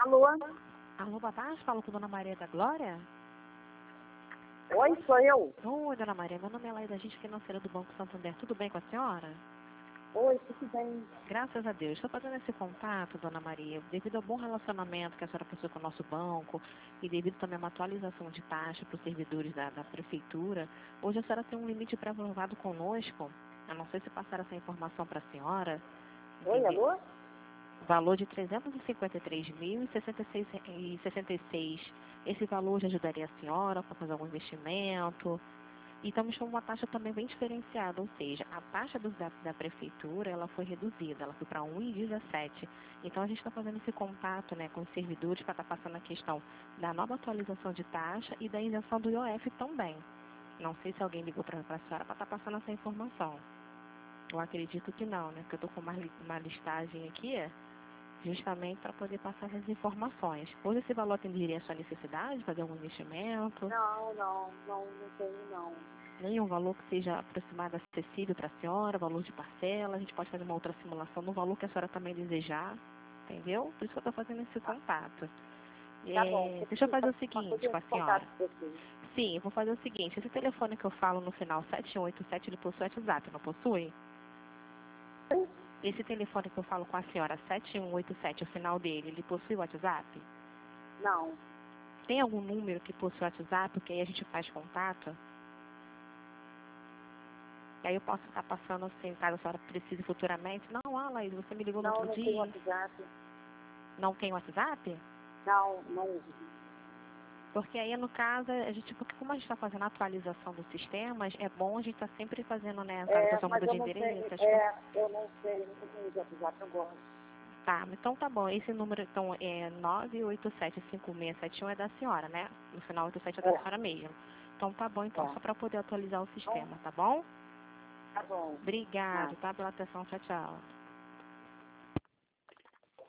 Alô? Alô, boa tarde, falo com Dona Maria da Glória. Oi, sou eu. Oi, Dona Maria, meu nome é Laída, agente financeira do Banco Santander. Tudo bem com a senhora? Oi, tudo bem? Graças a Deus. Estou fazendo esse contato, Dona Maria, devido ao bom relacionamento que a senhora possui com o nosso banco e devido também a uma atualização de taxa para os servidores da prefeitura. Hoje a senhora tem um limite pré-aprovado conosco. Eu não sei se passaram essa informação para a senhora. Oi, alô? Valor de R$ 353.066,66. Esse valor já ajudaria a senhora para fazer algum investimento. E estamos com uma taxa também bem diferenciada, ou seja, a taxa da prefeitura ela foi reduzida, ela foi para 1,17. Então a gente está fazendo esse contato, né, com os servidores para estar passando a questão da nova atualização de taxa e da isenção do IOF também. Não sei se alguém ligou para a senhora para estar passando essa informação. Eu acredito que não, né? Porque eu estou com uma listagem aqui, justamente para poder passar essas informações. Hoje esse valor atenderia a sua necessidade, fazer algum investimento? Não tenho não. Nenhum valor que seja aproximado, acessível para a senhora, valor de parcela, a gente pode fazer uma outra simulação no valor que a senhora também desejar, entendeu? Por isso que eu estou fazendo esse contato. Tá bom. Deixa eu fazer o seguinte com a senhora. Você. Sim, eu vou fazer o seguinte, esse telefone que eu falo no final 787, ele possui WhatsApp, não possui? Esse telefone que eu falo com a senhora, 7187, o final dele, ele possui WhatsApp? Não. Tem algum número que possui WhatsApp, porque aí a gente faz contato? E aí eu posso estar passando assim, caso a senhora precise futuramente. Não, Laís, você me ligou no outro Não dia. tenho WhatsApp. Não tem WhatsApp? Não. Porque aí, no caso, porque como a gente está fazendo a atualização dos sistemas, é bom a gente estar sempre fazendo, né, atualização Mas de eu não endereço. sei. Eu não sei, não tenho WhatsApp agora. Tá, então tá bom. Esse número, então, é 9875671 é da senhora, né? No final, 87 é da senhora mesmo. Então tá bom, então, só para poder atualizar o sistema, tá bom? Tá bom. Obrigado, tá? Pela atenção, tchau, tchau.